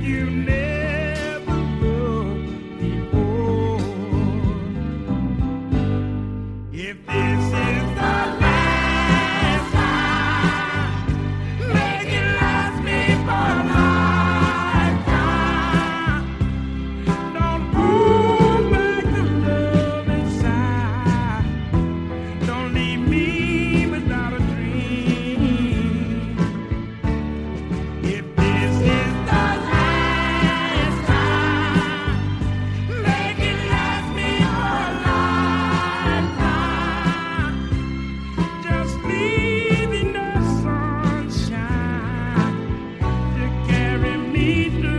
you never loved before. If this is the last time, make it last me for a lifetime. Don't hold back the love inside. Don't leave me without a dream. If this is the last time, make it last me for a lifetime. Just leave enough sunshine to carry me through.